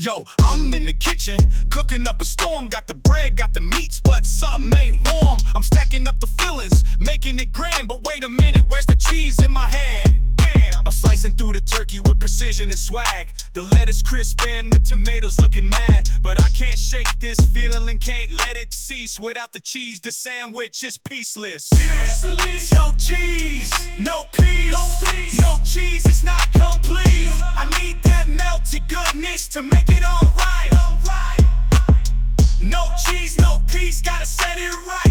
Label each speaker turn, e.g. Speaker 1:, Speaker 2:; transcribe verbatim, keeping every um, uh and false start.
Speaker 1: Yo, I'm in the kitchen, cooking up a storm. Got the bread, got the meats, but something ain't warm. I'm stacking up the fillings, making it grand. But wait a minute, where's the cheese in my hand? Damn, I'm slicing through the turkey with precision and swag. The lettuce crisp and the tomatoes looking mad. But I can't shake this feeling and can't let it cease. Without the cheese, the sandwich is peaceless. Peaceless. No cheese, no peas, no, peas. No cheese, it's not complete. I need that melty goodness to make it all right. No cheese, no peas, gotta set it right.